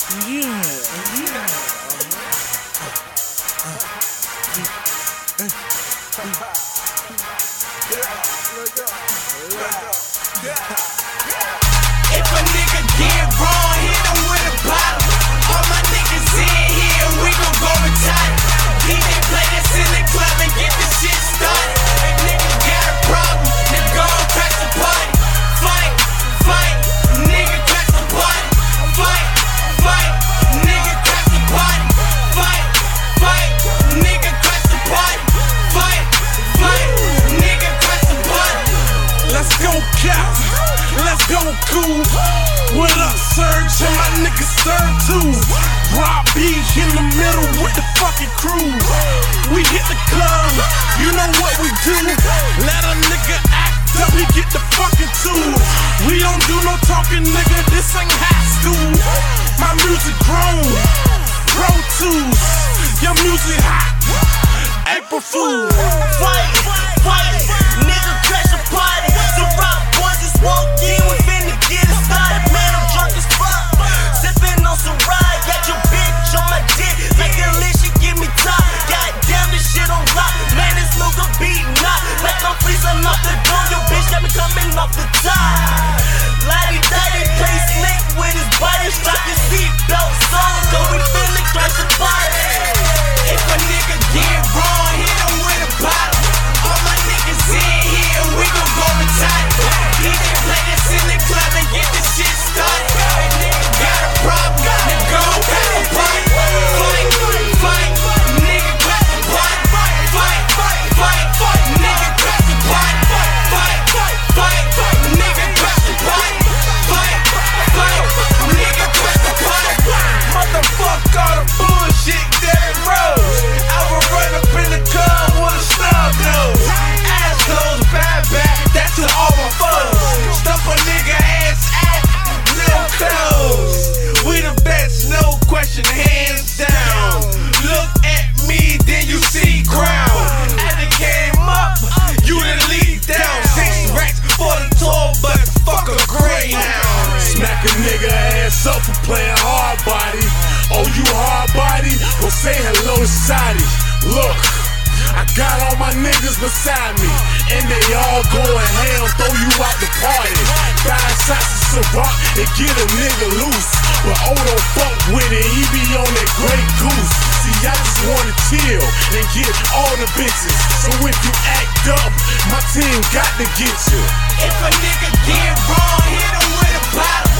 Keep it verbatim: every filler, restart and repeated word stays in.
Yeah. Yeah. If a nigga get wrong, hit him with a bottle. All my niggas in here, we gon' go retire. D J play this in the club and get the shit started. If nigga got a problem, then go crash the party. Fight, fight, nigga crash the party. Fight, fight, nigga crash the party. Fight, fight, nigga crash the party. Fight, fight, nigga crash the party. Let's go, Cap. Let's go, cool. What up, Surge? And my niggas serve too. Rob B in the middle with the fucking crew. We hit the club, you know what we do. Let a nigga act up, he get the fucking tools. We don't do no talking, nigga, this ain't high school. My music grown, Pro Tools. Your music hot, April Fool. Fight, fight, nigga crash a party. The rock boys just walked in, we finna get it started. Man, I'm drunk as fuck, sippin' on some ride. Got your bitch on my dick, like Alicia, give me top. Goddamn, this shit on lock. Man, this nigga beatin' up, like I'm freezing off the door. Your bitch got me coming off the top. Lottie-dottie, play snake with his body. Strap your seatbelts on, go we finna crash the party. If a nigga get wrong, hit him with a bottle. All my niggas in here, we gon' go retire. D J play this in the club and get this shit started. If nigga got a problem, then go crash the party. Fight, fight, nigga crash the party. Fight, fight, fight, nigga crash the party. Fight, fight, nigga crash the party. Fight, fight, nigga crash the party. Motherfuck all the bullshit, Derrick Rose. I will run up in the club with a snub nose. Ass closed, bad bad, that's to all my foes. Stuff a nigga ass at, little clothes. We the best, no question, hands down. Look at me, then you see crown. As it came up, you done lead down. Six racks for the tour, but fuck a greyhound. Smack a nigga ass up for playing hard body. Oh, you hard body? Well, say hello to Sadi. Look, I got all my niggas beside me, and they all going ham, throw you out the party. Five shots of Ciroc and get a nigga loose. But oh, don't fuck with it, he be on that Grey Goose. See, I just wanna chill and get all the bitches. So if you act up, my team got to get you. If a nigga get wrong, hit him with a bottle.